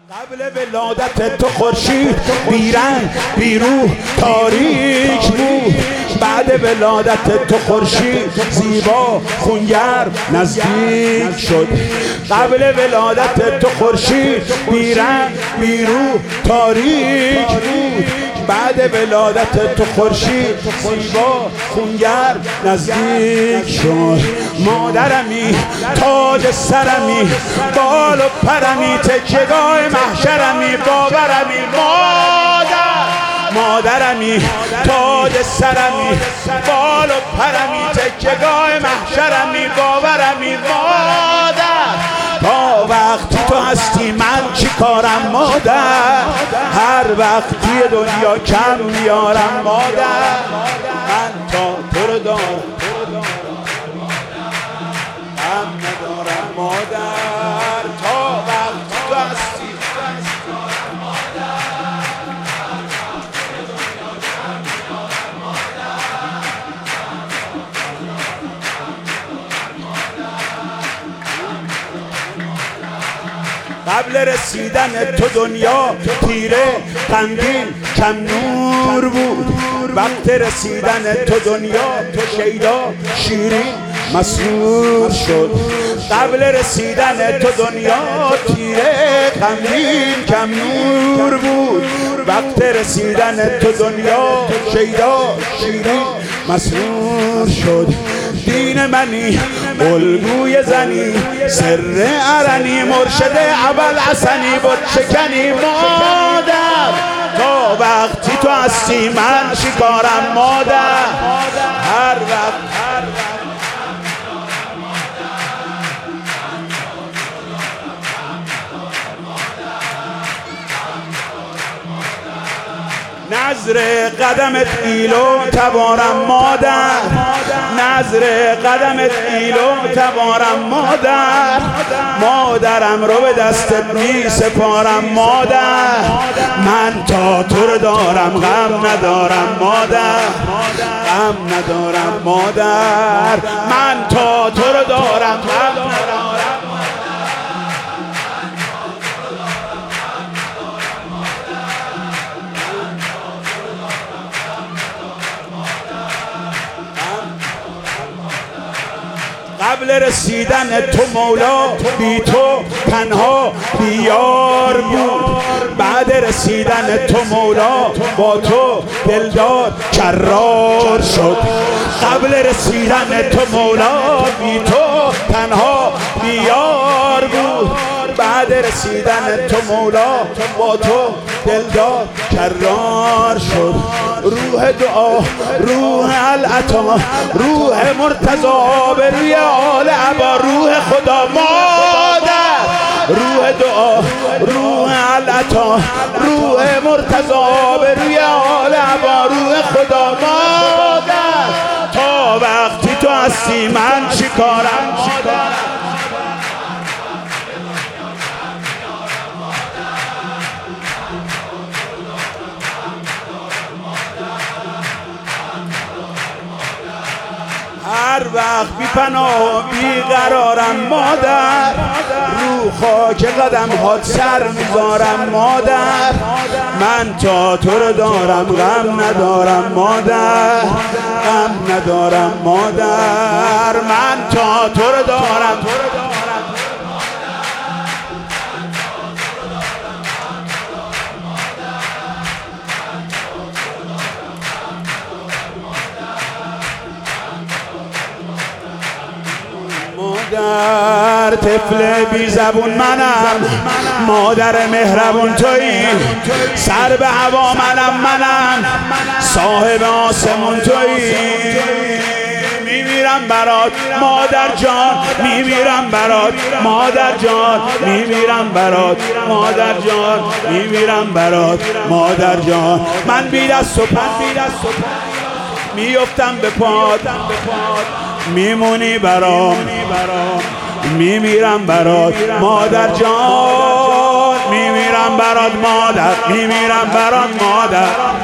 قبل ولادت تو خورشید بیرنگ بیروح تاریک بود. بعد ولادت تو خورشید زیبا خونگرم نزدیک شد. قبل ولادت تو خورشید بیرنگ بیروح تاریک بود. بعد ولادت تو خورشید زیبا خونگرم نزدیک شد. مادرمی تاج سرمی بال و پرمی تکیه‌گاه محشرمی باورمی. مادرمی تاج سرمی بال و پرمی تکیه‌گاه محشرمی باورمی. مادر تا وقتی تو هستی من چی کارم مادر؟ هر وقت توی دنیا کم میارم مادر. من تا تو رو دارم غم ندارم مادر. تا وقتی تو هستی قبل رسیدن تو دنیا تیره غمگین کم نور بود. وقت رسیدن تو دنیا شیدا شیرین مسرور شد. قبل رسیدن تو دنیا تیره غمگین کم نور بود. وقت رسیدن تو دنیا شیدا شیرین مسرور شد. دین منی الگوی زنی سر ارنی مرشد ابوالحسنی بود شکنی. مادر تا وقتی تو هستی من چی کارم مادر؟ هر وقت نظر قدمت ایلو تبارم مادر. نظر قدمت ایلو تبارم مادر. مادرم رو به دستت می سپارم مادر. من تا تو رو دارم غم ندارم مادر. غم ندارم مادر. من تا تو رو دارم غم ندارم. قبل رسیدن تو مولا بی تو تنها بیار بود. بعد رسیدن تو مولا با تو دلدار کرار شد. قبل رسیدن تو مولا بی تو تنها بیار بود. بعد رسیدن تو مولا با تو دلدار کرار شد. روح دعا روح العطا روح مرتضا به روی آل عبا روح خدا مادر. روح دعا روح العطا روح مرتضا به روی آل عبا روح خدا مادر. تا وقتی تو هستی من چی کارم مادر؟ هر وقت بی پناه و بی قرارم مادر. رو خاک قدم هات سر میذارم مادر. من تا تو رو دارم غم ندارم مادر. غم ندارم مادر. من تا تو رو دارم مادر. طفل بی زبون منم مادر مهربون تویی. سر به هوا منم صاحب آسمون تویی. میمیرم برات مادر جان میمیرم برات مادر جان میمیرم برات مادر جان میمیرم برات مادر جان. من بی دست و پا میفتم به پات میمونی برام میمیرم برات مادر جان. میمیرم برات مادر میمیرم برات مادر.